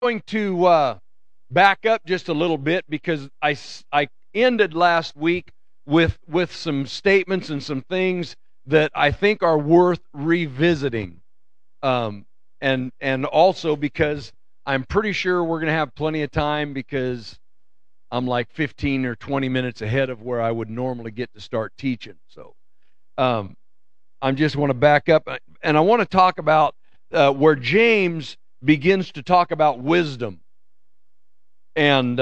going to back up just a little bit because I ended last week with some statements and some things that I think are worth revisiting, and also because I'm pretty sure we're going to have plenty of time because I'm like 15 or 20 minutes ahead of where I would normally get to start teaching. So I just want to back up, and I want to talk about where James begins to talk about wisdom. And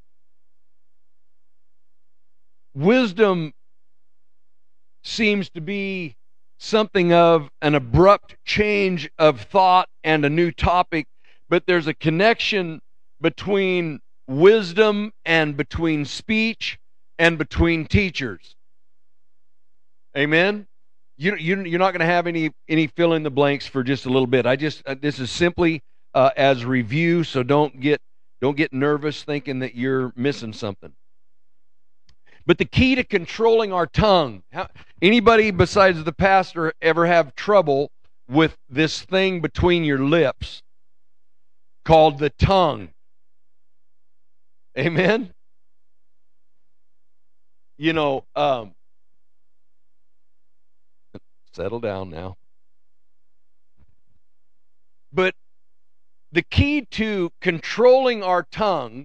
wisdom seems to be something of an abrupt change of thought and a new topic, but there's a connection between wisdom and between speech and between teachers. Amen? You're not going to have any fill in the blanks for just a little bit. This is simply as review, so don't get nervous thinking that you're missing something. But the key to controlling our tongue, anybody besides the pastor ever have trouble with this thing between your lips called the tongue? Amen? Settle down now. But the key to controlling our tongue,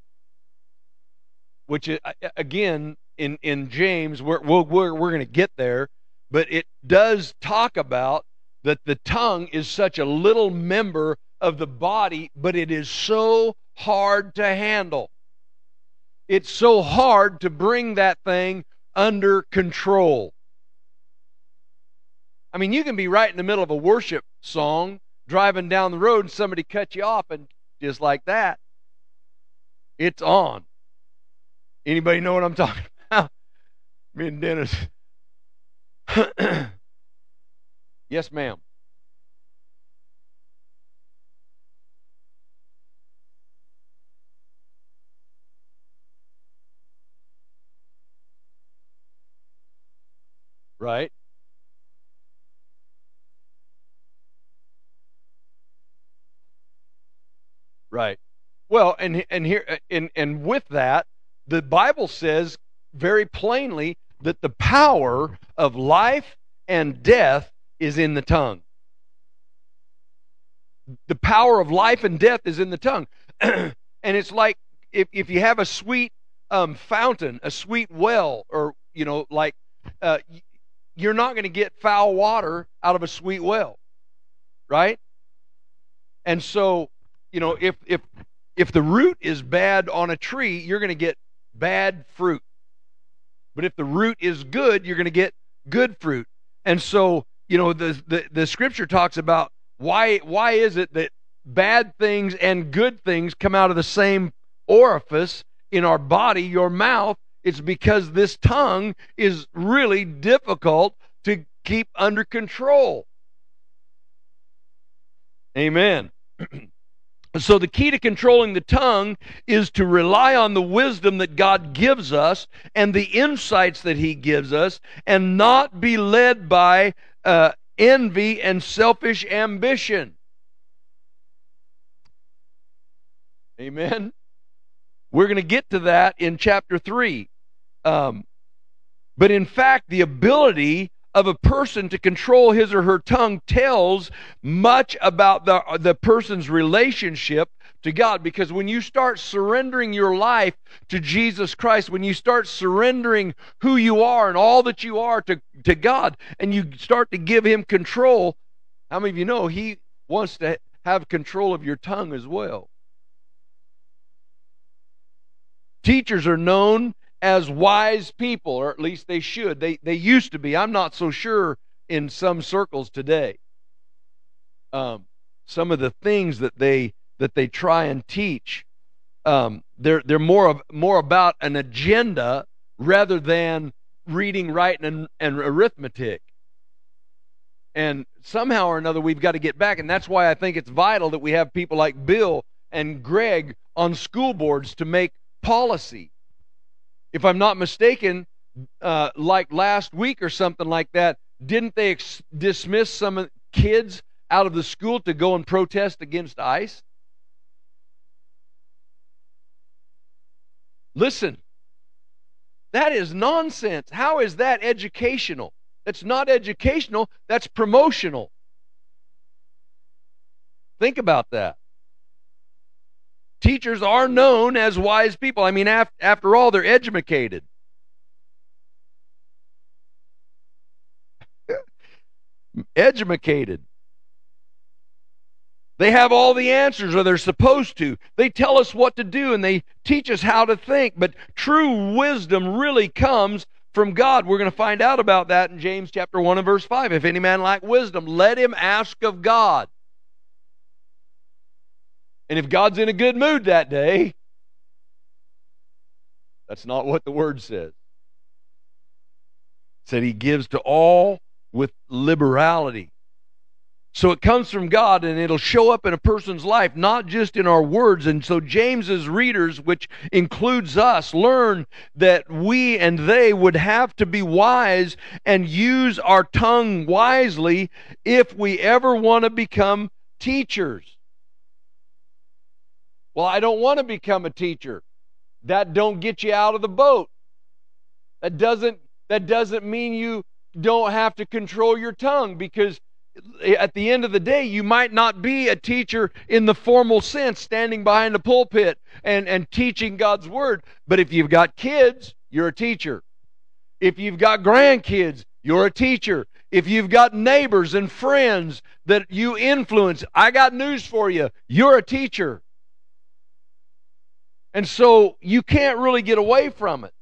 which again in James we're going to get there, but it does talk about that the tongue is such a little member of the body, but it is so hard to handle. It's so hard to bring that thing under control. I mean, you can be right in the middle of a worship song, driving down the road, and somebody cut you off, and just like that, it's on. Anybody know what I'm talking about? Me and Dennis. Yes, ma'am. Right. Right. Well, and here and with that, the Bible says very plainly that the power of life and death is in the tongue. The power of life and death is in the tongue. And it's like if you have a sweet fountain, a sweet well, or you're not going to get foul water out of a sweet well, right? And so, if the root is bad on a tree, you're going to get bad fruit. But if the root is good, you're going to get good fruit. And so, the scripture talks about why is it that bad things and good things come out of the same orifice in our body, your mouth. It's because this tongue is really difficult to keep under control. Amen. So the key to controlling the tongue is to rely on the wisdom that God gives us and the insights that He gives us, and not be led by envy and selfish ambition. Amen. We're going to get to that in chapter 3. But in fact, the ability of a person to control his or her tongue tells much about the person's relationship to God. Because when you start surrendering your life to Jesus Christ, when you start surrendering who you are and all that you are to God, and you start to give Him control, how many of you know He wants to have control of your tongue as well? Teachers are known as wise people, or at least they should. They used to be. I'm not so sure in some circles today. Some of the things that they try and teach, they're more about an agenda rather than reading, writing, and arithmetic. And somehow or another, we've got to get back, and that's why I think it's vital that we have people like Bill and Greg on school boards to make policy. If I'm not mistaken, like last week or something like that, didn't they dismiss some kids out of the school to go and protest against ICE? Listen, that is nonsense. How is that educational? That's not educational, that's promotional. Think about that. Teachers are known as wise people. I mean, after all, they're educated. Educated. They have all the answers, or they're supposed to. They tell us what to do, and they teach us how to think. But true wisdom really comes from God. We're going to find out about that in James chapter 1 and verse 5. If any man lack wisdom, let him ask of God. And if God's in a good mood that day, that's not what the Word says. It said He gives to all with liberality. So it comes from God, and it'll show up in a person's life, not just in our words. And so James's readers, which includes us, learn that we and they would have to be wise and use our tongue wisely if we ever want to become teachers. Well, I don't want to become a teacher. That don't get you out of the boat. That doesn't mean you don't have to control your tongue, because at the end of the day, you might not be a teacher in the formal sense, standing behind a pulpit and teaching God's Word. But if you've got kids, you're a teacher. If you've got grandkids, you're a teacher. If you've got neighbors and friends that you influence, I got news for you. You're a teacher. And so you can't really get away from it.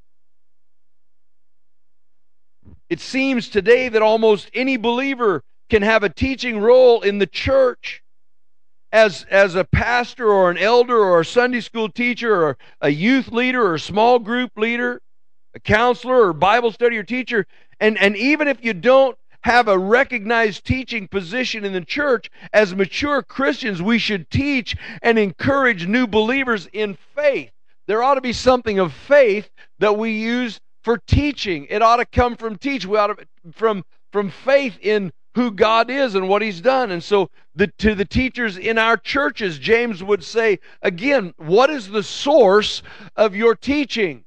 It seems today that almost any believer can have a teaching role in the church as a pastor or an elder or a Sunday school teacher or a youth leader or a small group leader, a counselor or Bible study or teacher. And even if you don't have a recognized teaching position in the church, as mature Christians, we should teach and encourage new believers in faith. There ought to be something of faith that we use for teaching. It ought to come from teaching. We ought to from faith in who God is and what He's done. And so to the teachers in our churches, James would say, again, what is the source of your teaching?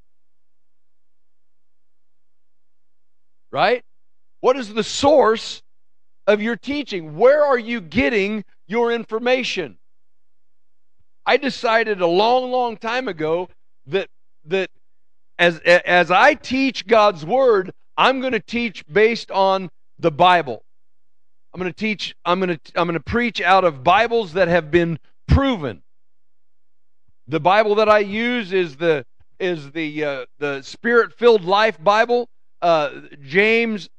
Right? What is the source of your teaching? Where are you getting your information? I decided a long, long time ago that as I teach God's Word, I'm going to teach based on the Bible. I'm going to preach out of Bibles that have been proven. The Bible that I use is the Spirit-filled Life Bible. I use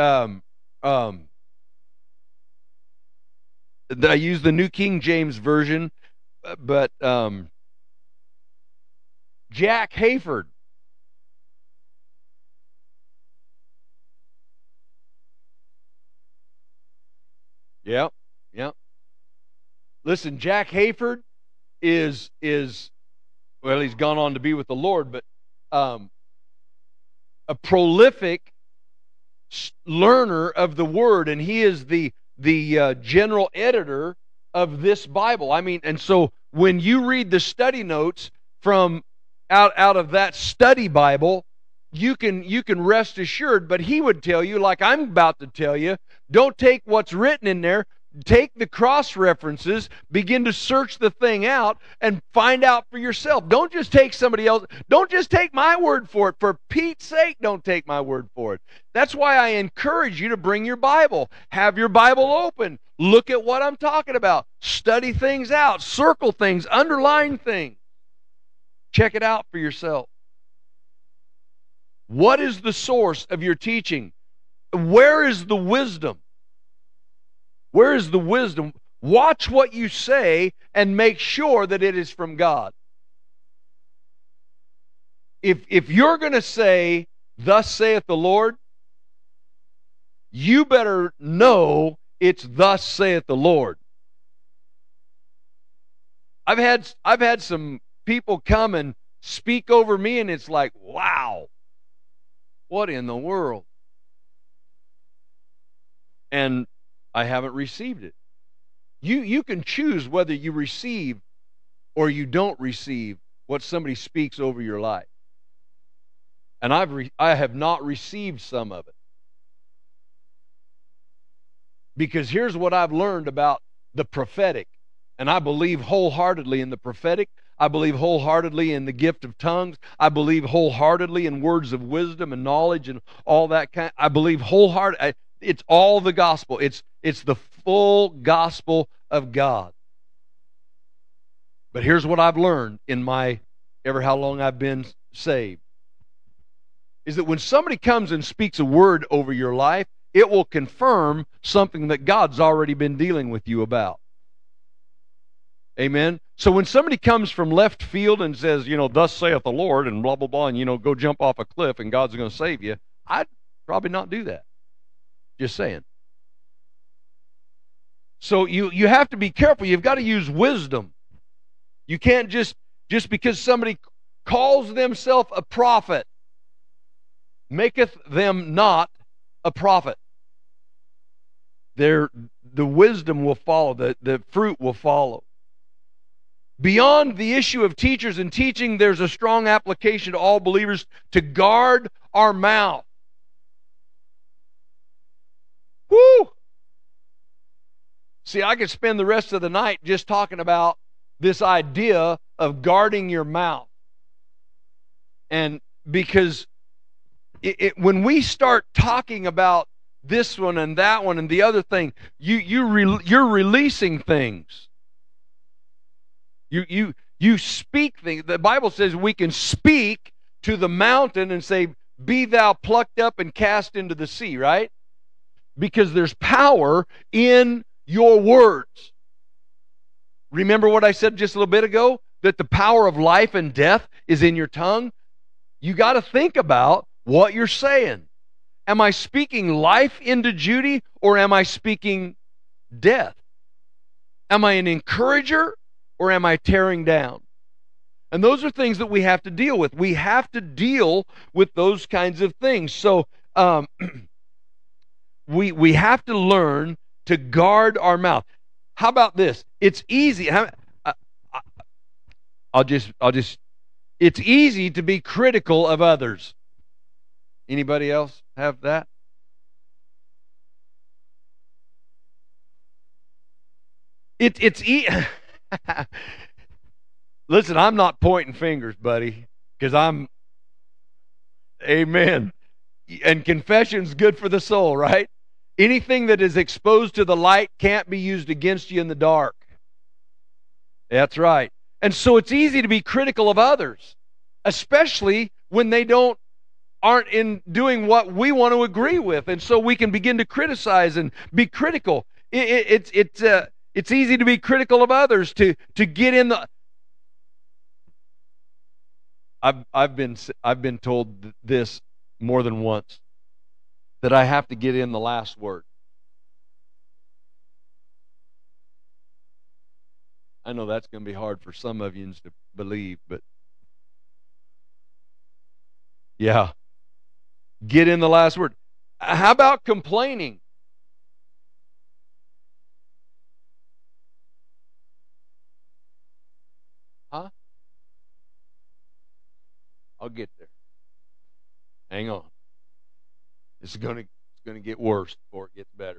the New King James Version, but Jack Hayford. Yeah. Listen, Jack Hayford is well, he's gone on to be with the Lord, but a prolific learner of the Word, and he is the general editor of this Bible. I mean, and so when you read the study notes from out of that study Bible, you can rest assured. But he would tell you, like I'm about to tell you, don't take what's written in there. Take the cross references, begin to search the thing out, and find out for yourself. Don't just take somebody else. Don't just take my word for it. For Pete's sake, don't take my word for it. That's why I encourage you to bring your Bible. Have your Bible open. Look at what I'm talking about. Study things out. Circle things. Underline things. Check it out for yourself. What is the source of your teaching? Where is the wisdom? Where is the wisdom? Watch what you say and make sure that it is from God. If you're going to say, "Thus saith the Lord," you better know it's "Thus saith the Lord." I've had some people come and speak over me, and it's like, wow, what in the world? And I haven't received it. You can choose whether you receive or you don't receive what somebody speaks over your life. And I have not received some of it. Because here's what I've learned about the prophetic. And I believe wholeheartedly in the prophetic. I believe wholeheartedly in the gift of tongues. I believe wholeheartedly in words of wisdom and knowledge and all that kind. I believe wholeheartedly. It's all the gospel. It's the full gospel of God. But here's what I've learned in my ever how long I've been saved. Is that when somebody comes and speaks a word over your life, it will confirm something that God's already been dealing with you about. Amen? So when somebody comes from left field and says, thus saith the Lord, and blah, blah, blah, and, go jump off a cliff and God's going to save you, I'd probably not do that. Just saying. So you have to be careful. You've got to use wisdom. You can't just because somebody calls themselves a prophet, maketh them not a prophet. The wisdom will follow, the fruit will follow. Beyond the issue of teachers and teaching, there's a strong application to all believers to guard our mouth. Woo! See, I could spend the rest of the night just talking about this idea of guarding your mouth. And because when we start talking about this one and that one and the other thing, you're releasing things. You speak things. The Bible says we can speak to the mountain and say, "Be thou plucked up and cast into the sea," right? Because there's power in your words. Remember what I said just a little bit ago? That the power of life and death is in your tongue? You got to think about what you're saying. Am I speaking life into Judy, or am I speaking death? Am I an encourager, or am I tearing down? And those are things that we have to deal with. We have to deal with those kinds of things. So we have to learn to guard our mouth. How about this? It's easy. It's easy to be critical of others. Anybody else have that? Listen, I'm not pointing fingers, buddy, because amen. And confession's good for the soul, right? Anything that is exposed to the light can't be used against you in the dark. That's right. And so it's easy to be critical of others, especially when they aren't in doing what we want to agree with. And so we can begin to criticize and be critical. It's easy to be critical of others, to get in the. I've been told this more than once, that I have to get in the last word. I know that's going to be hard for some of you to believe, but yeah, get in the last word. How about complaining? Huh? I'll get there. Hang on. It's going to get worse before it gets better.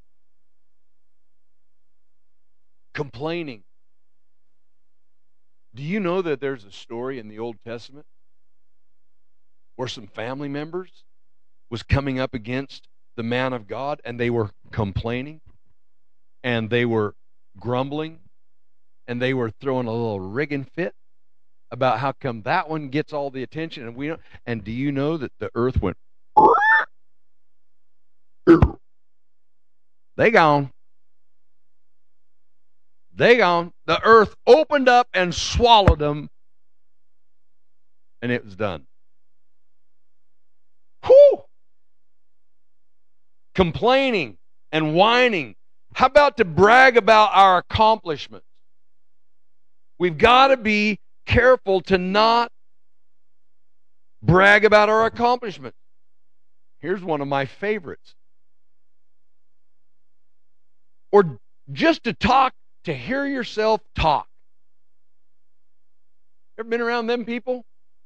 Complaining. Do you know that there's a story in the Old Testament where some family members was coming up against the man of God, and they were complaining, and they were grumbling, and they were throwing a little rigging fit about how come that one gets all the attention and we don't? And do you know that the earth went? They gone. They gone. The earth opened up and swallowed them, and it was done. Whew! Complaining and whining. How about to brag about our accomplishments? We've got to be careful to not brag about our accomplishments. Here's one of my favorites. Or just to talk, to hear yourself talk. Ever been around them people?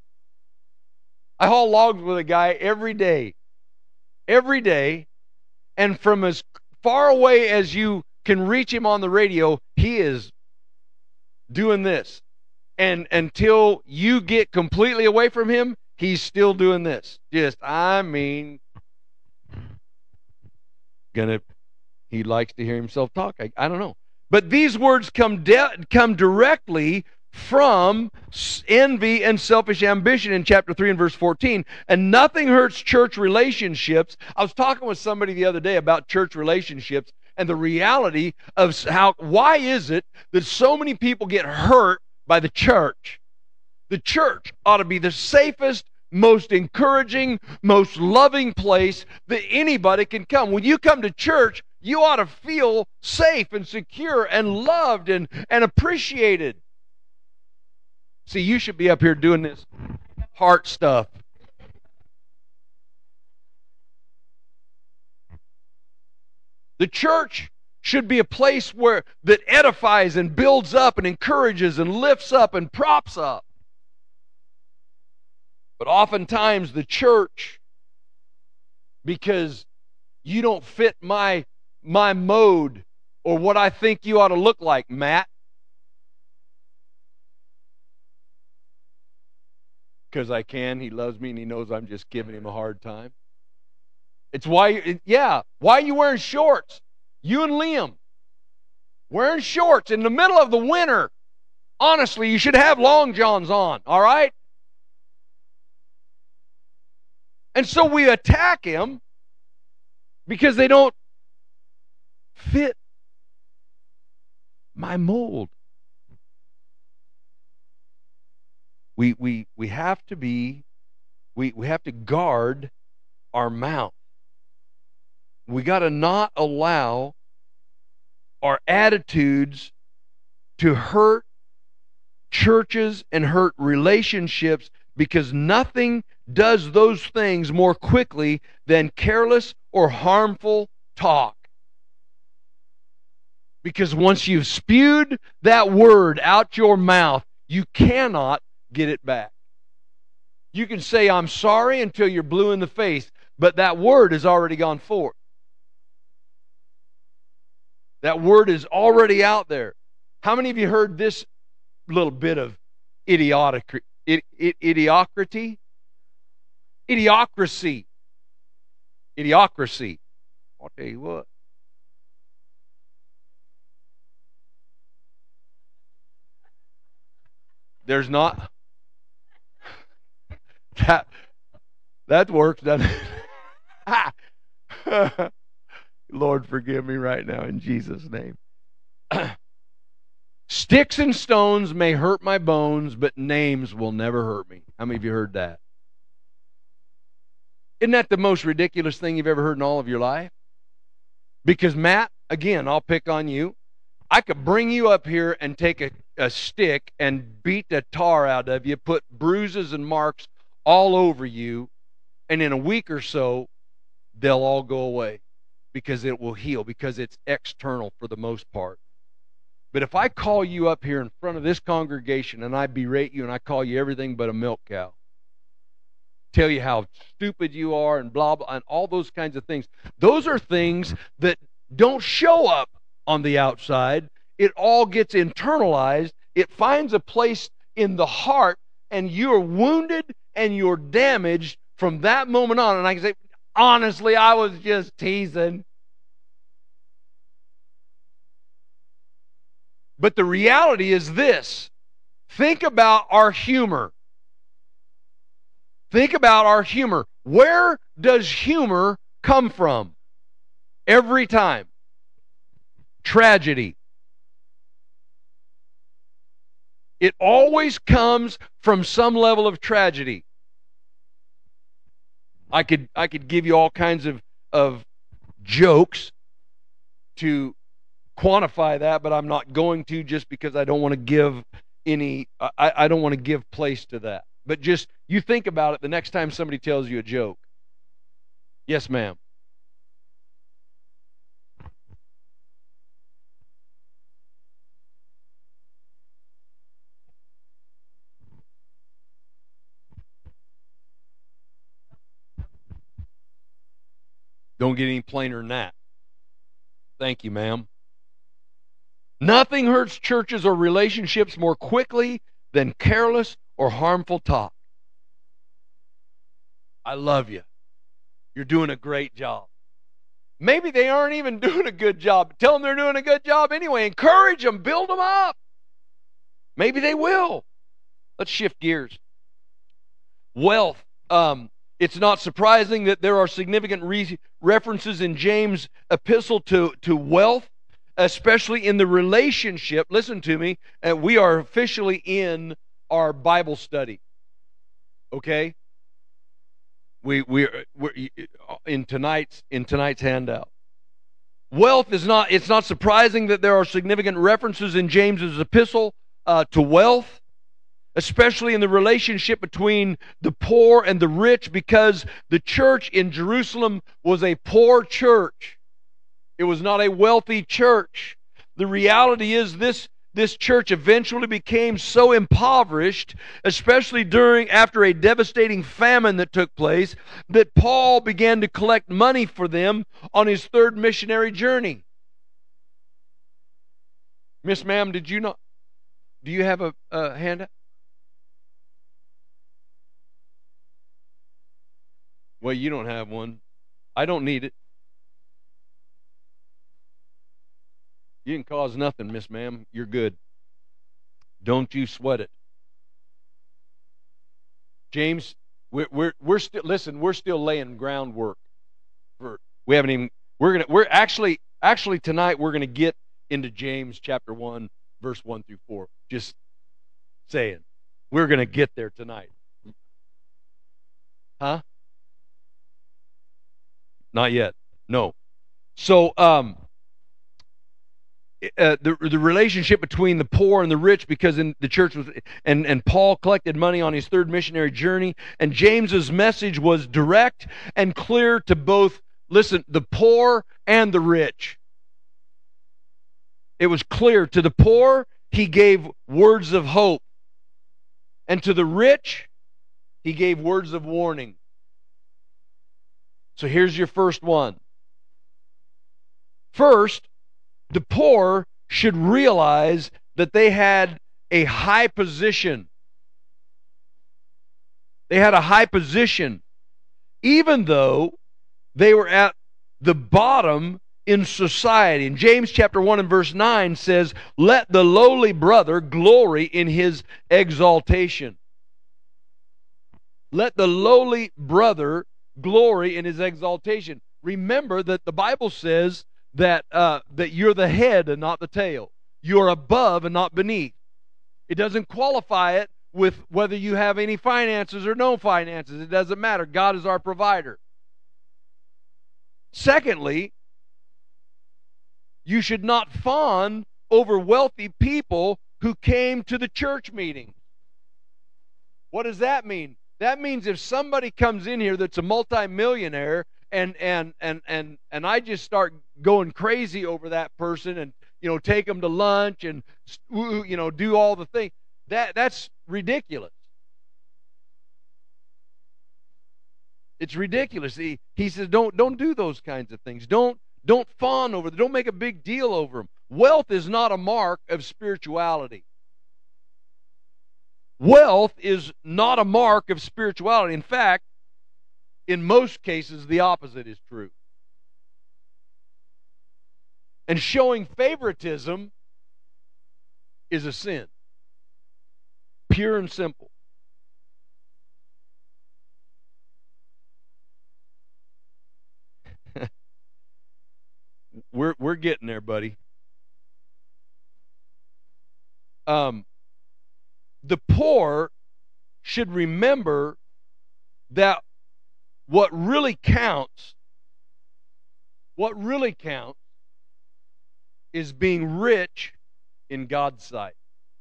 I haul logs with a guy every day. Every day. And from as far away as you can reach him on the radio, he is doing this. And until you get completely away from him, he's still doing this. He likes to hear himself talk. I don't know. But these words come directly from envy and selfish ambition in chapter 3 and verse 14. And nothing hurts church relationships. I was talking with somebody the other day about church relationships and the reality of why is it that so many people get hurt by the church? The church ought to be the safest, most encouraging, most loving place that anybody can come. When you come to church, you ought to feel safe and secure and loved and appreciated. See, you should be up here doing this heart stuff. The church should be a place that edifies and builds up and encourages and lifts up and props up. But oftentimes the church, because you don't fit my mode or what I think you ought to look like, Matt. Because I can. He loves me and he knows I'm just giving him a hard time. It's why are you wearing shorts? You and Liam wearing shorts in the middle of the winter. Honestly, you should have long johns on, all right? And so we attack him because they don't fit my mold. We have to be, we have to guard our mouth. We got to not allow our attitudes to hurt churches and hurt relationships, because nothing does those things more quickly than careless or harmful talk. Because once you've spewed that word out your mouth, you cannot get it back. You can say, I'm sorry, until you're blue in the face, but that word has already gone forth. That word is already out there. How many of you heard this little bit of idiocracy? Idiocracy. I'll tell you what. There's not. That works, doesn't it? Lord, forgive me right now in Jesus' name. Sticks and stones may hurt my bones, but names will never hurt me. How many of you heard that? Isn't that the most ridiculous thing you've ever heard in all of your life? Because, Matt, again, I'll pick on you. I could bring you up here and take a stick and beat the tar out of you, put bruises and marks all over you, and in a week or so, they'll all go away because it will heal, because it's external for the most part. But if I call you up here in front of this congregation and I berate you and I call you everything but a milk cow, tell you how stupid you are and blah, blah, and all those kinds of things, those are things that don't show up on the outside. It all gets internalized. It finds a place in the heart, and you're wounded and you're damaged from that moment on. And I can say, honestly, I was just teasing. But the reality is this. Think about our humor. Think about our humor. Where does humor come from? Every time. Tragedy. It always comes from some level of tragedy. I could give you all kinds of jokes to quantify that, but I'm not going to, just because I don't want to give I don't want to give place to that. But just, you think about it the next time somebody tells you a joke. Yes, ma'am. Don't get any plainer than that. Thank you, ma'am. Nothing hurts churches or relationships more quickly than careless or harmful talk. I love you. You're doing a great job. Maybe they aren't even doing a good job. Tell them they're doing a good job anyway. Encourage them. Build them up. Maybe they will. Let's shift gears. Wealth. It's not surprising that there are significant references in James' epistle to wealth, especially in the relationship. Listen to me. We are officially in our Bible study. Okay? We're in tonight's handout. Wealth is not. It's not surprising that there are significant references in James's epistle to wealth, especially in the relationship between the poor and the rich, because the church in Jerusalem was a poor church. It was not a wealthy church. The reality is this church eventually became so impoverished, especially after a devastating famine that took place, that Paul began to collect money for them on his third missionary journey. Miss Ma'am, do you have a handout? Well, you don't have one. I don't need it. You didn't cause nothing, Miss Ma'am. You're good. Don't you sweat it. James, we're still, listen, we're still laying groundwork for, we're actually tonight we're going to get into James chapter 1 verse 1 through 4. Just saying. We're going to get there tonight. Huh? Not yet. No. So the relationship between the poor and the rich, because in the church was, and Paul collected money on his third missionary journey, and James's message was direct and clear to both, listen, the poor and the rich. It was clear. To the poor, he gave words of hope, and to the rich, he gave words of warning. So here's your first one. First, the poor should realize that they had a high position. They had a high position, even though they were at the bottom in society. And James chapter 1 and verse 9 says, "Let the lowly brother glory in his exaltation." Let the lowly brother glory in his exaltation. Remember that the Bible says that you're the head and not the tail. You're above and not beneath. It doesn't qualify it with whether you have any finances or no finances. It doesn't matter. God is our provider. Secondly, you should not fawn over wealthy people who came to the church meeting. What does that mean? That means if somebody comes in here that's a multimillionaire and I just start going crazy over that person and take them to lunch and do all the things, that's ridiculous. It's ridiculous. He says don't do those kinds of things. Don't fawn over them. Don't make a big deal over them. Wealth is not a mark of spirituality. Wealth is not a mark of spirituality. In fact, in most cases, the opposite is true. And showing favoritism is a sin. Pure and simple. We're getting there, buddy. The poor should remember that what really counts is being rich in God's sight.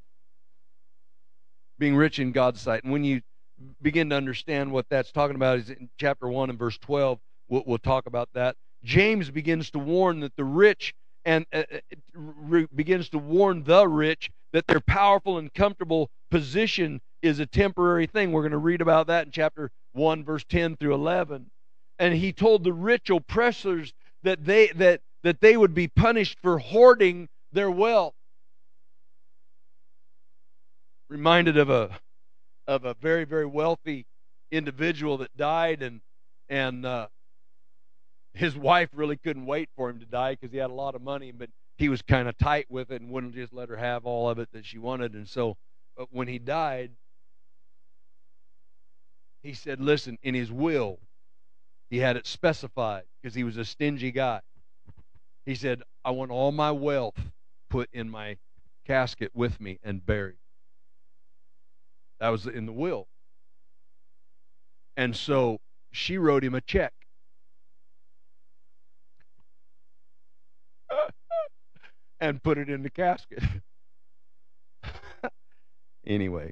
Being rich in God's sight. And when you begin to understand what that's talking about, is in chapter 1 and verse 12, we'll talk about that. James begins to warn that the rich begins to warn the rich that their powerful and comfortable position is a temporary thing. We're going to read about that in chapter 1, verse 10 through 11. And he told the rich oppressors that they would be punished for hoarding their wealth. Reminded of a very, very wealthy individual that died, and his wife really couldn't wait for him to die because he had a lot of money, but he was kind of tight with it and wouldn't just let her have all of it that she wanted. And so when he died, he said, listen, in his will, he had it specified because he was a stingy guy. He said, I want all my wealth put in my casket with me and buried. That was in the will. And so she wrote him a check. And put it in the casket. Anyway.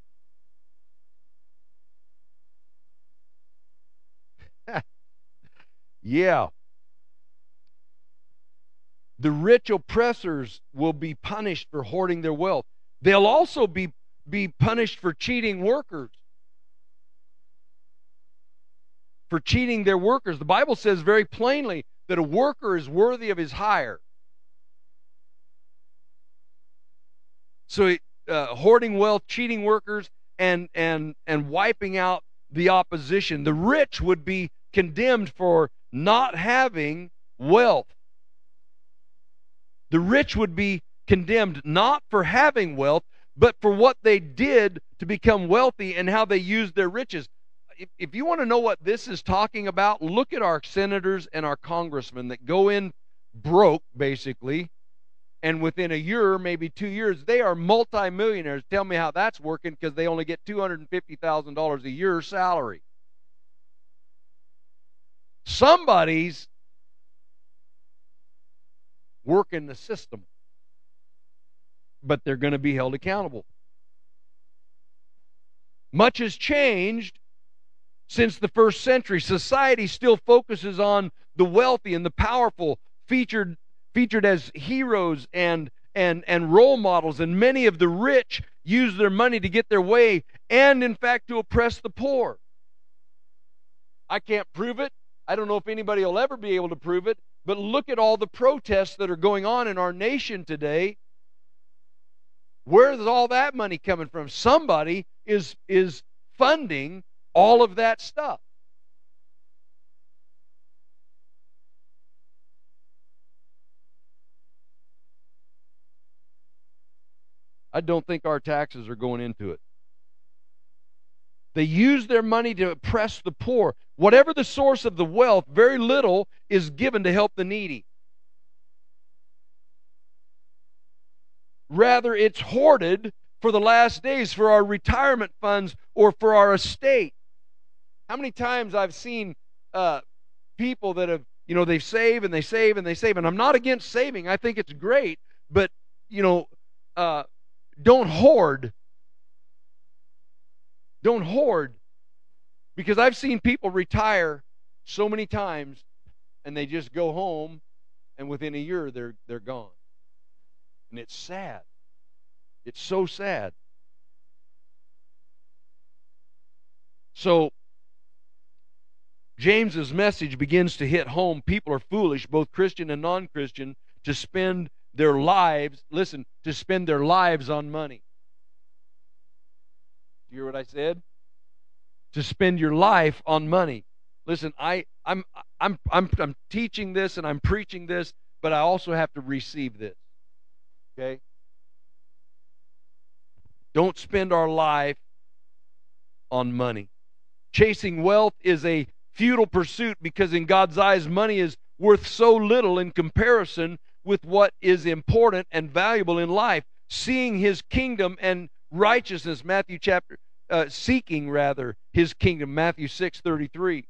Yeah. The rich oppressors will be punished for hoarding their wealth. They'll also be punished for cheating workers. For cheating their workers. The Bible says very plainly that a worker is worthy of his hire. So hoarding wealth, cheating workers, and wiping out the opposition. The rich would be condemned for not having wealth. The rich would be condemned not for having wealth, but for what they did to become wealthy and how they used their riches. If you want to know what this is talking about, look at our senators and our congressmen that go in broke, basically, and within a year, maybe 2 years, they are multimillionaires. Tell me how that's working, because they only get $250,000 a year salary. Somebody's working the system, but they're going to be held accountable. Much has changed since the first century. Society still focuses on the wealthy and the powerful, featured as heroes and role models, and many of the rich use their money to get their way and, in fact, to oppress the poor. I can't prove it. I don't know if anybody will ever be able to prove it, but look at all the protests that are going on in our nation today. Where's all that money coming from? Somebody is funding all of that stuff. I don't think our taxes are going into it. They use their money to oppress the poor. Whatever the source of the wealth, very little is given to help the needy. Rather, it's hoarded for the last days, for our retirement funds or for our estate. How many times I've seen people that have, they save and they save and they save. And I'm not against saving. I think it's great. But, don't hoard. Don't hoard. Because I've seen people retire so many times and they just go home and within a year they're gone. And it's sad. It's so sad. So James's message begins to hit home. People are foolish, both Christian and non-Christian, to spend their lives, to spend their lives on money. You hear what I said? To spend your life on money. Listen, I'm teaching this and I'm preaching this, but I also have to receive this. Okay? Don't spend our life on money. Chasing wealth is a futile pursuit, because in God's eyes, money is worth so little in comparison with what is important and valuable in life. Seeing His kingdom and righteousness, seeking His kingdom, Matthew 6:33.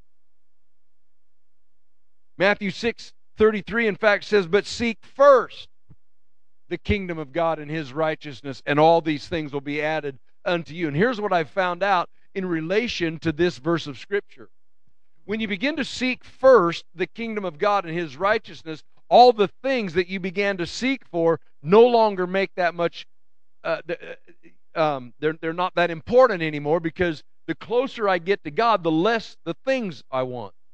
Matthew 6:33, in fact, says, but seek first the kingdom of God and His righteousness, and all these things will be added unto you. And here's what I found out in relation to this verse of Scripture. When you begin to seek first the kingdom of God and His righteousness, all the things that you began to seek for no longer make that much, they're not that important anymore, because the closer I get to God, the less the things I want.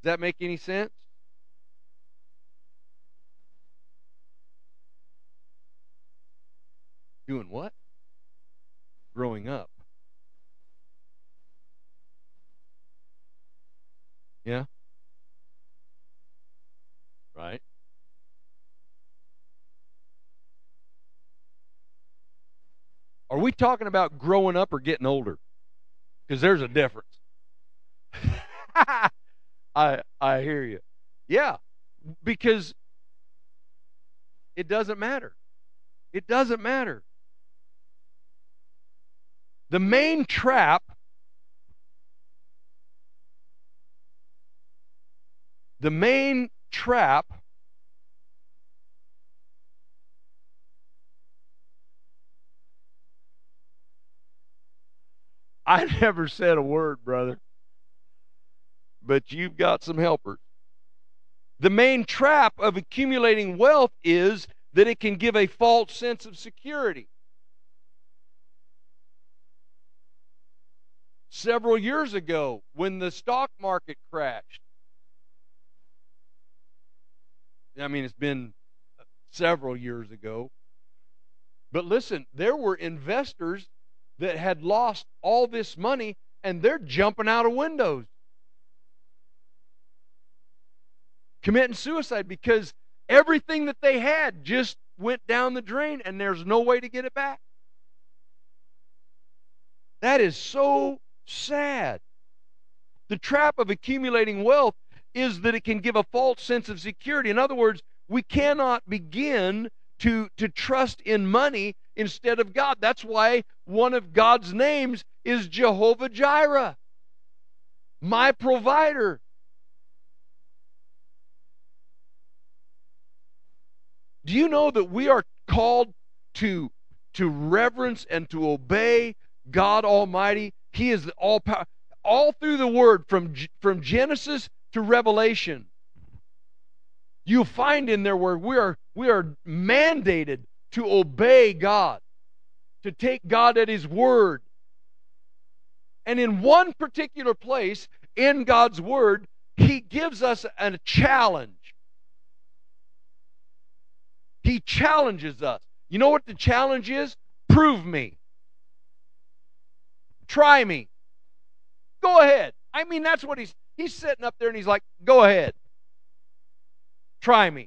Does that make any sense? Doing what? Growing up. Yeah? Right? Are we talking about growing up or getting older? Because there's a difference. I hear you. Yeah, because it doesn't matter. It doesn't matter. The main trap, the main trap I never said a word, brother, but you've got some helpers. The main trap of accumulating wealth is that it can give a false sense of security. Several years ago, when the stock market crashed, I mean, it's been several years ago, but listen, there were investors that had lost all this money and they're jumping out of windows, committing suicide because everything that they had just went down the drain and there's no way to get it back. That is so sad. The trap of accumulating wealth is that it can give a false sense of security. In other words, we cannot begin to trust in money instead of God. That's why one of God's names is Jehovah Jireh, my provider. Do you know that we are called to reverence and to obey God Almighty? He is the all power. All through the Word, from Genesis to Revelation, you'll find in there where we are mandated to obey God, to take God at His word. And in one particular place in God's Word, He gives us a challenge. He challenges us. You know what the challenge is? Prove me. Try me. Go ahead. I mean, that's what he's sitting up there and he's like, go ahead. Try me.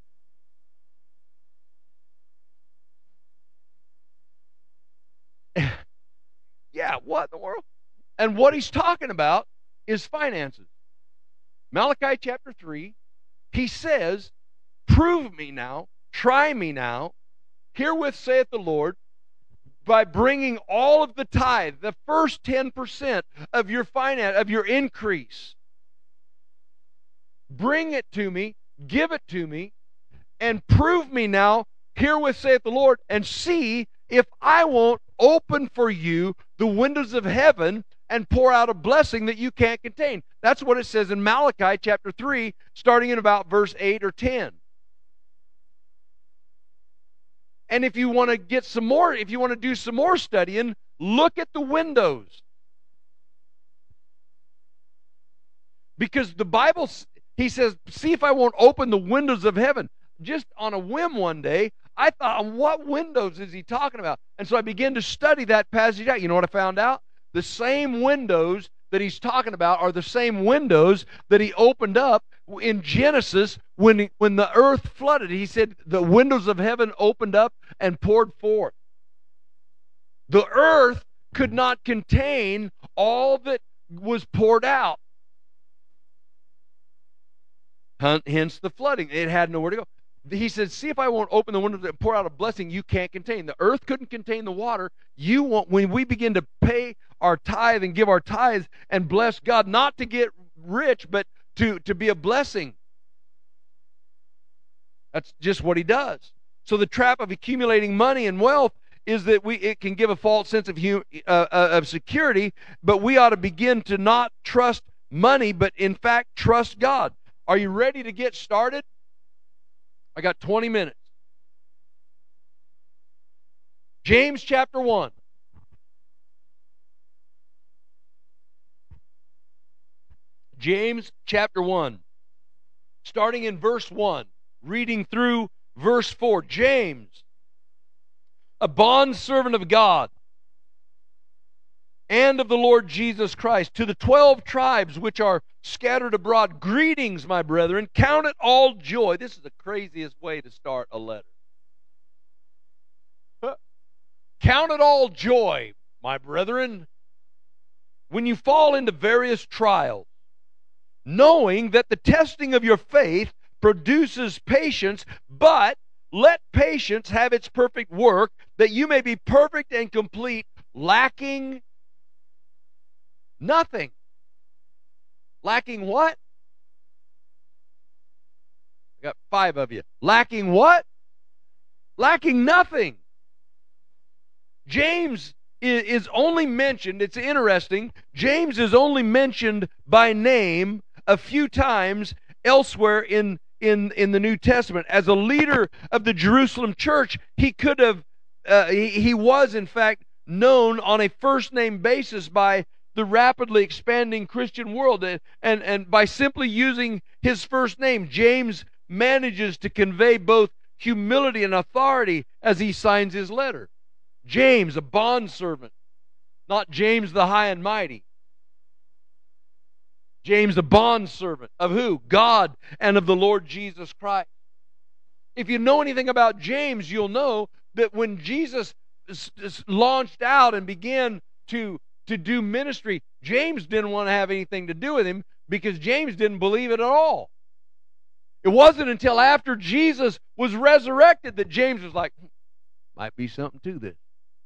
Yeah, what in the world? And what he's talking about is finances. Malachi chapter 3, he says, prove me now, try me now, herewith saith the Lord, by bringing all of the tithe, the first 10% of your finance, of your increase. Bring it to me, give it to me, and prove me now, herewith saith the Lord, and see if I won't open for you the windows of heaven and pour out a blessing that you can't contain. That's what it says in Malachi chapter 3, starting in about verse 8 or 10. And if you want to get some more, if you want to do some more studying, look at the windows. Because the Bible, he says, see if I won't open the windows of heaven. Just on a whim one day, I thought, what windows is he talking about? And so I began to study that passage out. You know what I found out? The same windows that he's talking about are the same windows that he opened up in Genesis when the earth flooded. He said the windows of heaven opened up and poured forth. The earth could not contain all that was poured out. Hence the flooding. It had nowhere to go. He said, see if I won't open the windows and pour out a blessing you can't contain. The earth couldn't contain the water. You won't. When we begin to pay our tithe and give our tithes and bless God, not to get rich, but to be a blessing. That's just what he does. So the trap of accumulating money and wealth is that it can give a false sense of security, but we ought to begin to not trust money, but in fact trust God. Are you ready to get started? I got 20 minutes. James chapter 1. James chapter 1, starting in verse 1, reading through verse 4. James, a bondservant of God and of the Lord Jesus Christ, to the 12 tribes which are scattered abroad, greetings, my brethren. Count it all joy. This is the craziest way to start a letter. Count it all joy, my brethren, when you fall into various trials, knowing that the testing of your faith produces patience, but let patience have its perfect work, that you may be perfect and complete, lacking nothing. Lacking what? I got 5 of you. Lacking what? Lacking nothing. James is only mentioned, it's interesting, James is only mentioned by name a few times elsewhere in the New Testament. As a leader of the Jerusalem church, he could have, he was in fact known on a first name basis by the rapidly expanding Christian world. And by simply using his first name, James manages to convey both humility and authority as he signs his letter. James, a bondservant, not James the high and mighty. James, a bondservant of who? God and of the Lord Jesus Christ. If you know anything about James, you'll know that when Jesus launched out and began to do ministry, James didn't want to have anything to do with him because James didn't believe it at all. It wasn't until after Jesus was resurrected that James was like, might be something to this.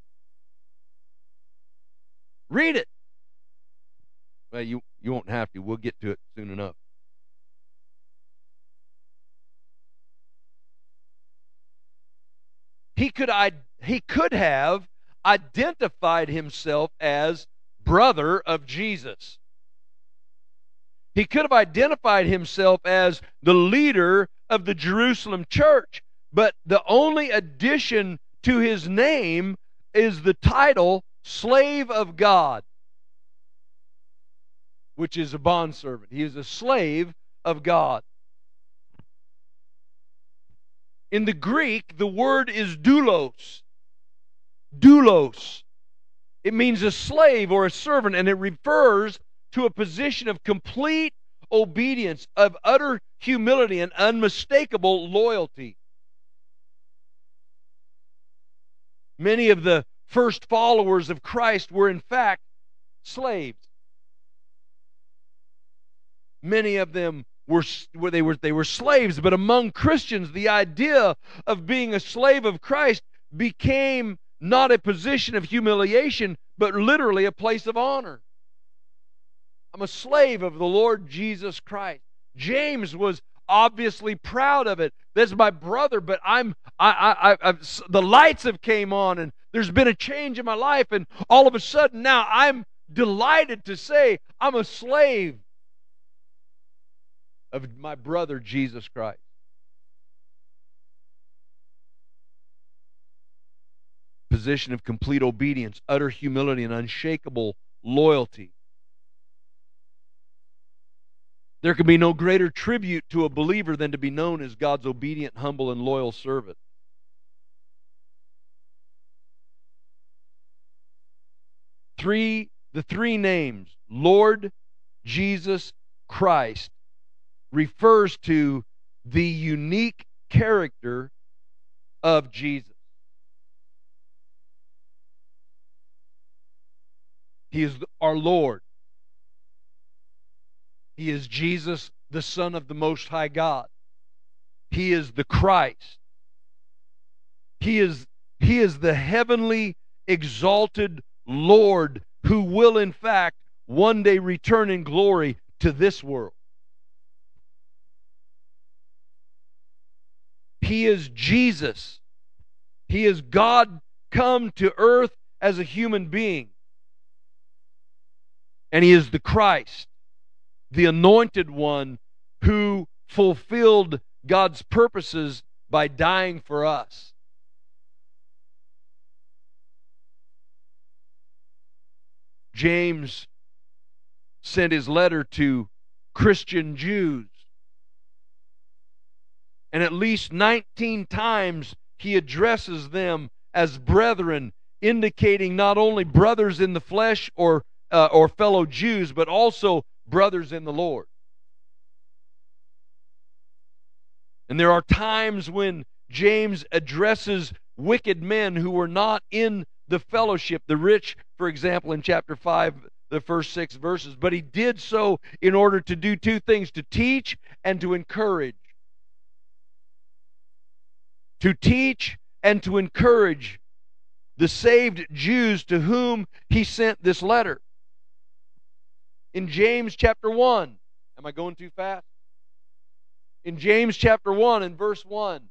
Read it. Well, you won't have to. We'll get to it soon enough. He could have identified himself as brother of Jesus. He could have identified himself as the leader of the Jerusalem church, but the only addition to his name is the title slave of God, which is a bondservant. He is a slave of God. In the Greek, the word is doulos. Doulos. It means a slave or a servant, and it refers to a position of complete obedience, of utter humility and unmistakable loyalty. Many of the first followers of Christ were in fact slaves. Many of them were slaves, but among Christians, the idea of being a slave of Christ became not a position of humiliation, but literally a place of honor. I'm a slave of the Lord Jesus Christ. James was obviously proud of it. That's my brother, but the lights have came on, and there's been a change in my life, and all of a sudden now I'm delighted to say I'm a slave of my brother Jesus Christ. Position of complete obedience, utter humility, and unshakable loyalty. There can be no greater tribute to a believer than to be known as God's obedient, humble, and loyal servant. The three names, Lord Jesus Christ, refers to the unique character of Jesus. He is our Lord. He is Jesus, the Son of the Most High God. He is the Christ. He is the heavenly exalted Lord who will in fact one day return in glory to this world. He is Jesus. He is God come to earth as a human being. And He is the Christ, the anointed one who fulfilled God's purposes by dying for us. James sent his letter to Christian Jews. And at least 19 times he addresses them as brethren, indicating not only brothers in the flesh or fellow Jews, but also brothers in the Lord. And there are times when James addresses wicked men who were not in the fellowship, the rich, for example, in chapter 5, the first 6 verses. But he did so in order to do two things: to teach and to encourage. To teach and to encourage the saved Jews to whom he sent this letter. In James chapter 1, am I going too fast? In James chapter 1 and verse 1,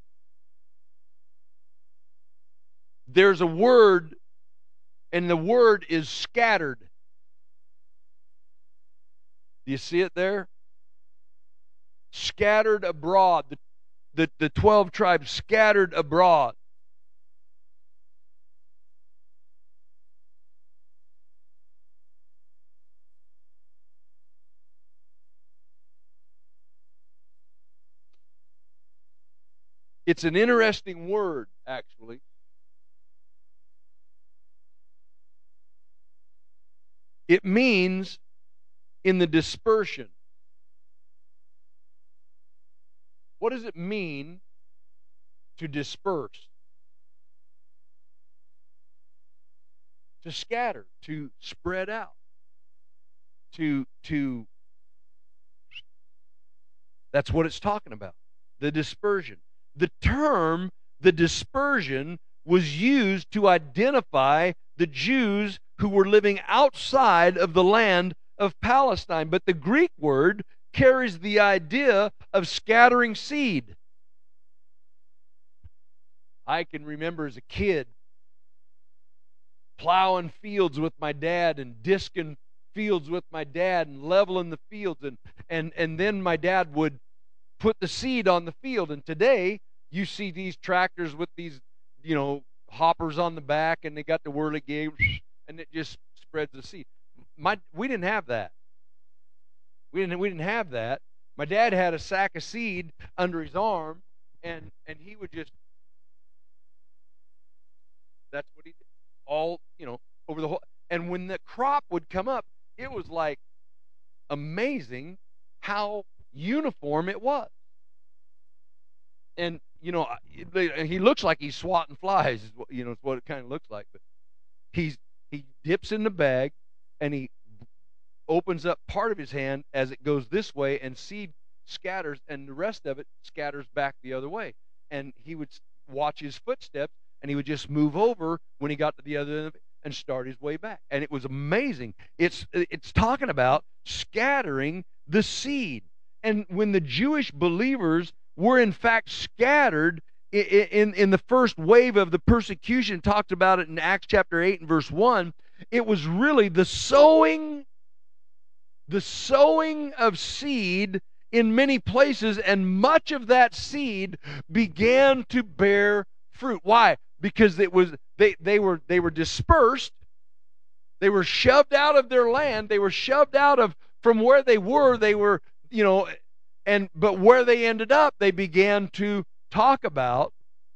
there's a word, and the word is scattered. Do you see it there? Scattered abroad. The 12 tribes scattered abroad. It's an interesting word, actually. It means in the dispersion. What does it mean to disperse? To scatter, to spread out, to that's what it's talking about. The dispersion. The term, the dispersion, was used to identify the Jews who were living outside of the land of Palestine. But the Greek word carries the idea of scattering seed. I can remember as a kid plowing fields with my dad and disking fields with my dad and leveling the fields, and then my dad would put the seed on the field. And today you see these tractors with these, hoppers on the back, and they got the whirligig, and it just spreads the seed. We didn't have that. We didn't have that. My dad had a sack of seed under his arm, and he would just, that's what he did. All, over the whole, and when the crop would come up, it was like amazing how uniform it was. And he looks like he's swatting flies, is what it kind of looks like. But he dips in the bag, and he opens up part of his hand as it goes this way, and seed scatters, and the rest of it scatters back the other way. And he would watch his footsteps, and he would just move over when he got to the other end of it and start his way back. And it was amazing. It's talking about scattering the seed. And when the Jewish believers were in fact scattered in the first wave of the persecution, talked about it in Acts chapter 8 and verse 1, it was really the sowing of seed in many places, and much of that seed began to bear fruit. Why? Because it was they were dispersed. They were shoved out of their land. They were shoved out of from where they were. They were, but where they ended up, they began to talk about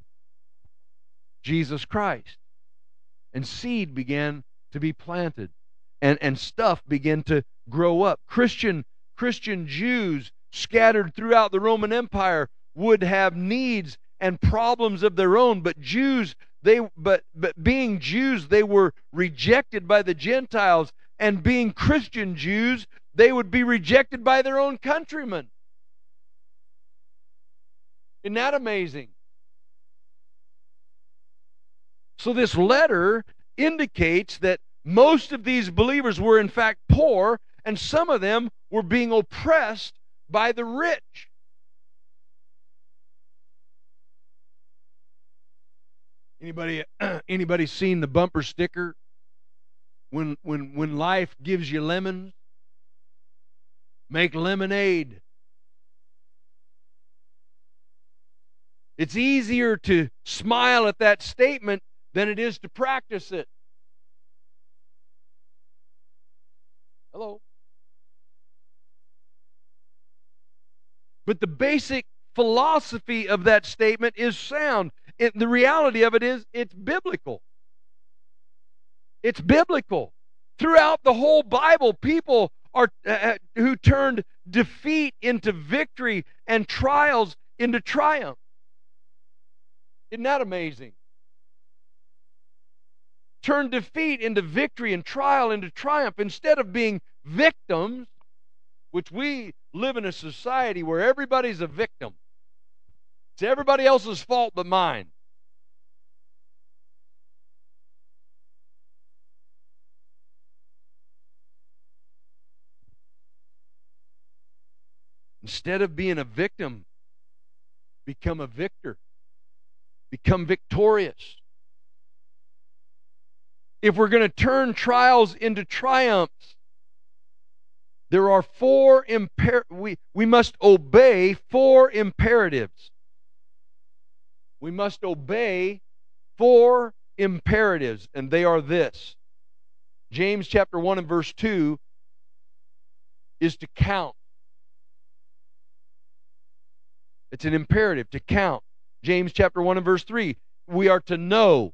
Jesus Christ. And seed began to be planted. And stuff began to grow up. Christian Jews scattered throughout the Roman Empire would have needs and problems of their own, but being Jews, they were rejected by the Gentiles, and being Christian Jews, they would be rejected by their own countrymen. Isn't that amazing? So this letter indicates that most of these believers were in fact poor, and some of them were being oppressed by the rich. Anybody seen the bumper sticker? When life gives you lemons, make lemonade. It's easier to smile at that statement than it is to practice it. Hello. But the basic philosophy of that statement is sound. The reality of it is it's biblical. It's biblical. Throughout the whole Bible, people are who turned defeat into victory and trials into triumph. Isn't that amazing? Turn defeat into victory and trial into triumph. Instead of being victims, which we live in a society where everybody's a victim. It's everybody else's fault but mine. Instead of being a victim, become a victor. Become victorious. If we're going to turn trials into triumphs, there are we must obey 4 imperatives. We must obey 4 imperatives, and they are this. James chapter 1 and verse 2 is to count. It's an imperative to count. James chapter 1 and verse 3, we are to know.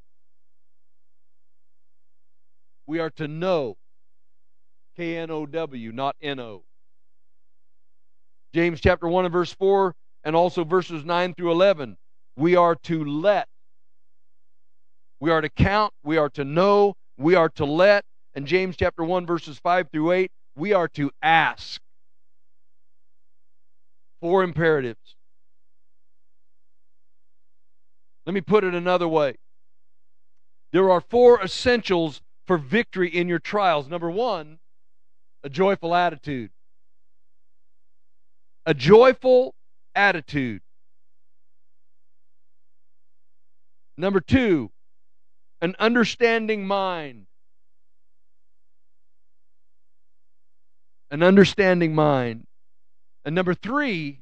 We are to know. K-N-O-W, not N-O. James chapter 1 and verse 4, and also verses 9 through 11. We are to let. We are to count. We are to know. We are to let. And James chapter 1 verses 5 through 8, we are to ask. 4 imperatives. Let me put it another way. There are 4 essentials for victory in your trials. Number 1, a joyful attitude. A joyful attitude. Number 2, an understanding mind. An understanding mind. And number 3,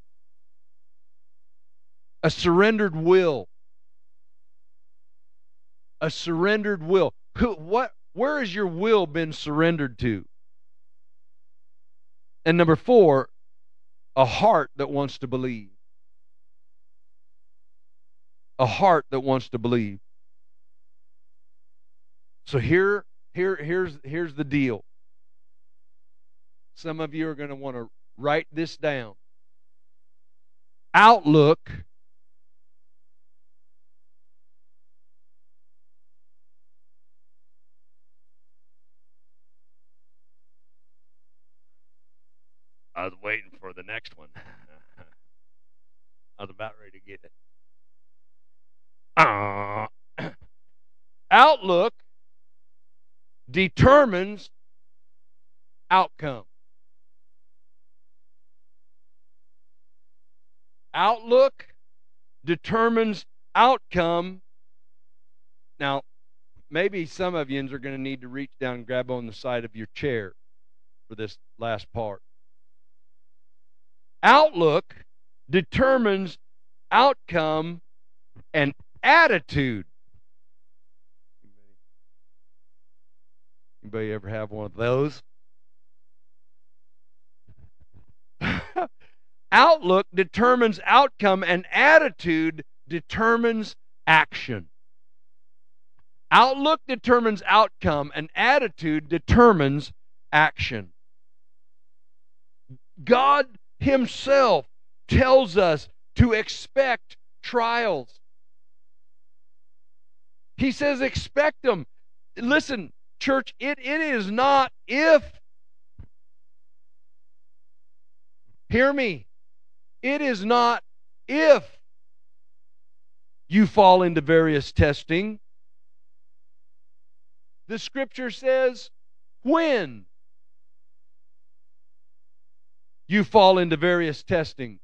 a surrendered will. A surrendered will. Where has your will been surrendered to? And number 4, a heart that wants to believe. A heart that wants to believe. So here's the deal. Some of you are going to want to write this down. Outlook I was waiting for the next one. I was about ready to get it. Outlook determines outcome. Outlook determines outcome. Now, maybe some of you are going to need to reach down and grab on the side of your chair for this last part. Outlook determines outcome and attitude. Anybody ever have one of those? Outlook determines outcome and attitude determines action. Outlook determines outcome and attitude determines action. God Himself tells us to expect trials. He says expect them. Listen, church, it is not if. Hear me. It is not if you fall into various testing. The Scripture says when you fall into various testing.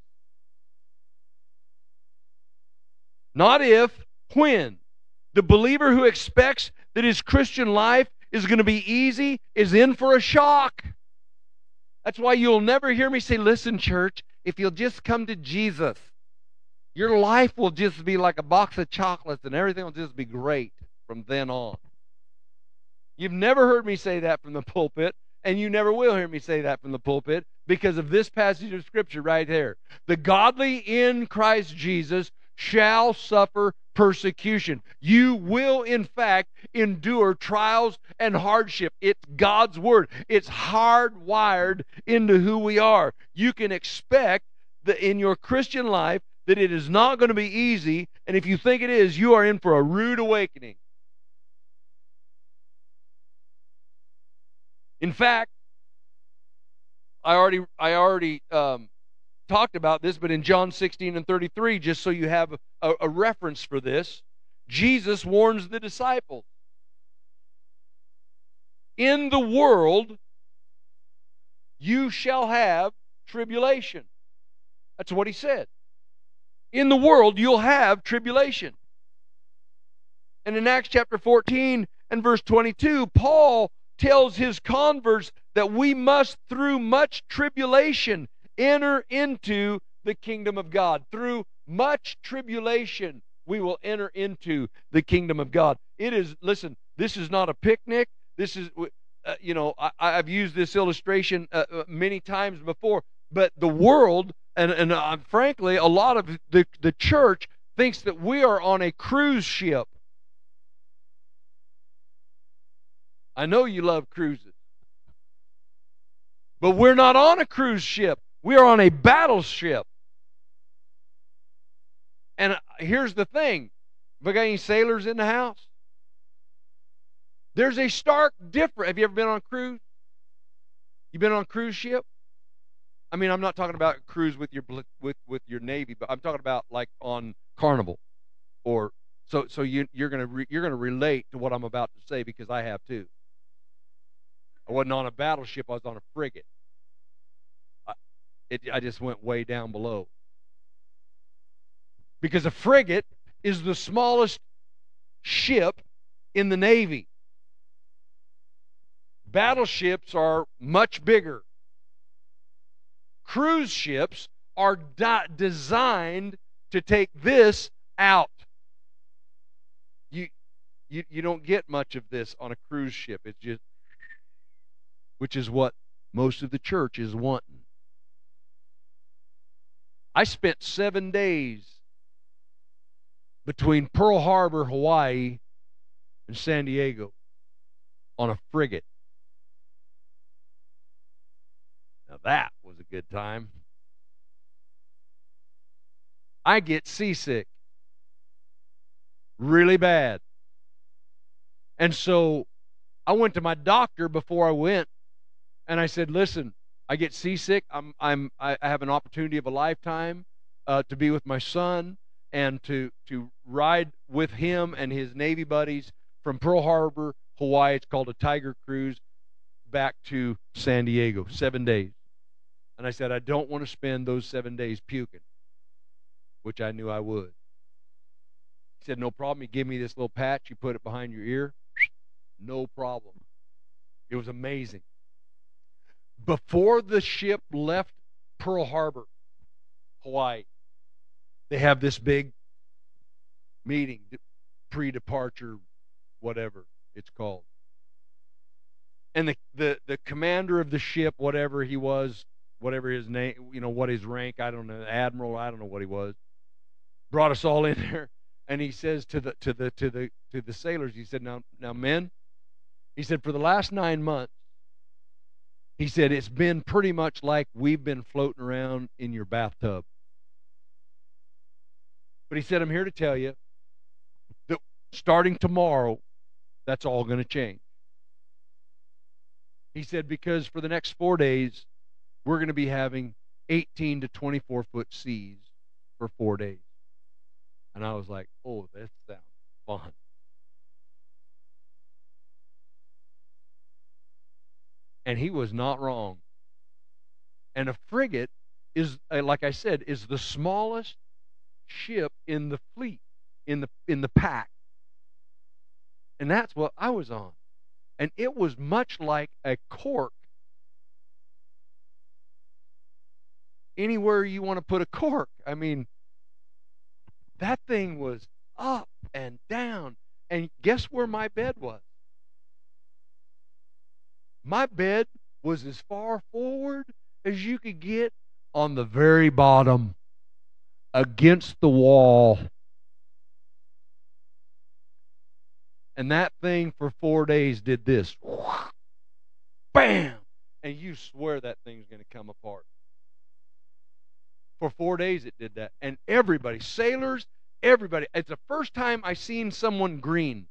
Not if, when. The believer who expects that his Christian life is going to be easy is in for a shock. That's why you'll never hear me say, listen, church, if you'll just come to Jesus, your life will just be like a box of chocolates and everything will just be great from then on. You've never heard me say that from the pulpit. And you never will hear me say that from the pulpit because of this passage of Scripture right here. The godly in Christ Jesus shall suffer persecution. You will, in fact, endure trials and hardship. It's God's Word. It's hardwired into who we are. You can expect that in your Christian life that it is not going to be easy, and if you think it is, you are in for a rude awakening. In fact, I already talked about this, but in John 16 and 33, just so you have a reference for this, Jesus warns the disciples. In the world, you shall have tribulation. That's what he said. In the world, you'll have tribulation. And in Acts chapter 14 and verse 22, Paul tells his converts that we must, through much tribulation, enter into the kingdom of God. Through much tribulation, we will enter into the kingdom of God. It is, listen, this is not a picnic. This is, I've used this illustration many times before, but the world, and frankly, a lot of the church thinks that we are on a cruise ship. I know you love cruises. But we're not on a cruise ship. We are on a battleship. And here's the thing. Have I got any sailors in the house? There's a stark difference. Have you ever been on a cruise? You been on a cruise ship? I mean, I'm not talking about a cruise with your Navy, but I'm talking about like on Carnival, or so you're gonna relate to what I'm about to say because I have too. I wasn't on a battleship. I was on a frigate. I just went way down below. Because a frigate is the smallest ship in the Navy. Battleships are much bigger. Cruise ships are designed to take this out. You don't get much of this on a cruise ship. It's just, which is what most of the church is wanting. I spent 7 days between Pearl Harbor, Hawaii, and San Diego on a frigate. Now that was a good time. I get seasick really bad. And so I went to my doctor before I went, and I said, listen, I get seasick. I have an opportunity of a lifetime to be with my son and to ride with him and his Navy buddies from Pearl Harbor, Hawaii. It's called a Tiger Cruise, back to San Diego, 7 days. And I said, I don't want to spend those 7 days puking, which I knew I would. He said, no problem. He gave me this little patch. You put it behind your ear. No problem. It was amazing. Before the ship left Pearl Harbor, Hawaii, they have this big meeting, pre-departure, whatever it's called. And the commander of the ship, whatever he was, whatever his name, what his rank, I don't know, admiral, I don't know what he was, brought us all in there, and he says to the sailors, he said, now men, he said, for the last 9 months, he said, it's been pretty much like we've been floating around in your bathtub. But he said, I'm here to tell you that starting tomorrow, that's all going to change. He said, because for the next 4 days, we're going to be having 18 to 24 foot seas for 4 days. And I was like, oh, this sounds fun. And he was not wrong. And a frigate is, like I said, is the smallest ship in the fleet, in the pack. And that's what I was on. And it was much like a cork. Anywhere you want to put a cork. I mean, that thing was up and down. And guess where my bed was? My bed was as far forward as you could get on the very bottom against the wall. And that thing for 4 days did this. Bam! And you swear that thing's going to come apart. For 4 days it did that. And everybody, sailors, everybody. It's the first time I seen someone green.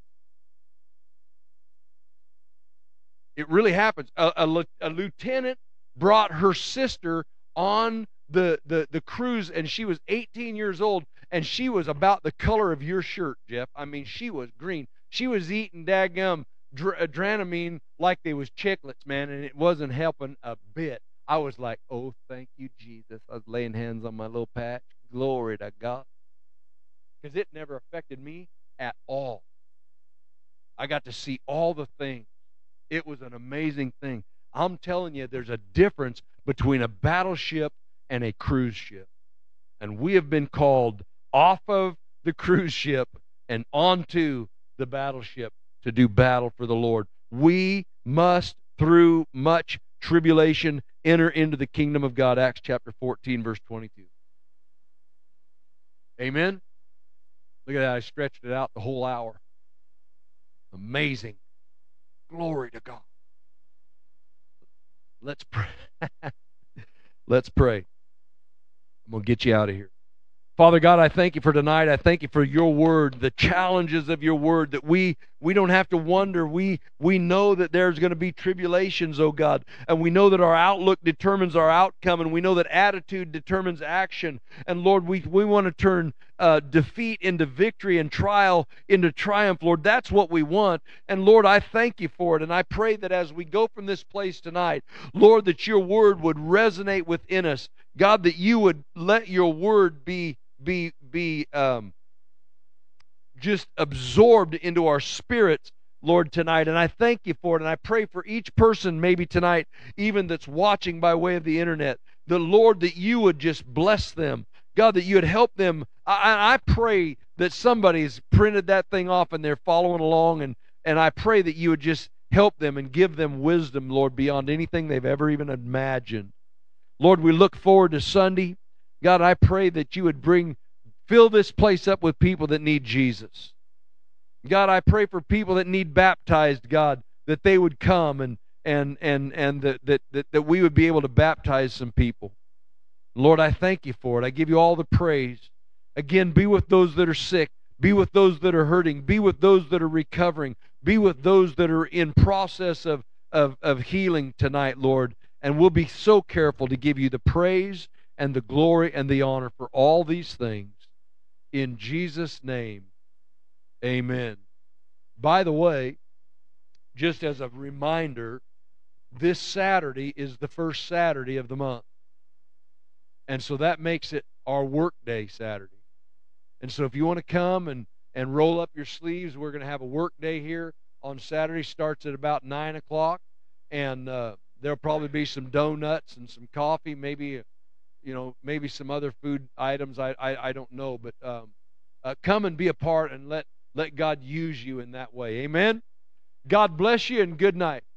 It really happens. A lieutenant brought her sister on the cruise, and she was 18 years old, and she was about the color of your shirt, Jeff. I mean, she was green. She was eating daggum Dramamine like they was chiclets, man, and it wasn't helping a bit. I was like, oh, thank you, Jesus. I was laying hands on my little patch. Glory to God. Because it never affected me at all. I got to see all the things. It was an amazing thing. I'm telling you, there's a difference between a battleship and a cruise ship. And we have been called off of the cruise ship and onto the battleship to do battle for the Lord. We must, through much tribulation, enter into the kingdom of God. Acts chapter 14, verse 22. Amen? Look at that. I stretched it out the whole hour. Amazing. Glory to God. Let's pray. Let's pray. I'm going to get you out of here. Father God, I thank you for tonight. I thank you for your word, the challenges of your word, that we don't have to wonder. We know that there's going to be tribulations, oh God, and we know that our outlook determines our outcome, and we know that attitude determines action. And Lord, we want to turn defeat into victory and trial into triumph, Lord. That's what we want. And Lord, I thank you for it. And I pray that as we go from this place tonight, Lord, that your word would resonate within us. God, that you would let your word be just absorbed into our spirits, Lord, tonight. And I thank you for it. And I pray for each person maybe tonight, even that's watching by way of the internet, the Lord, that you would just bless them. God, that you would help them. I pray that somebody's printed that thing off and they're following along, and I pray that you would just help them and give them wisdom, Lord, beyond anything they've ever even imagined. Lord, we look forward to Sunday. God, I pray that you would fill this place up with people that need Jesus. God, I pray for people that need baptized, God, that they would come and that we would be able to baptize some people. Lord, I thank you for it. I give you all the praise. Again, be with those that are sick. Be with those that are hurting. Be with those that are recovering. Be with those that are in process of healing tonight, Lord. And we'll be so careful to give you the praise and the glory and the honor for all these things. In Jesus' name, amen. By the way, just as a reminder, this Saturday is the first Saturday of the month. And so that makes it our work day Saturday. And so if you want to come and roll up your sleeves, we're going to have a work day here on Saturday. Starts at about 9 o'clock. And there'll probably be some donuts and some coffee, maybe some other food items. I don't know, but come and be a part and let God use you in that way. Amen. God bless you and good night.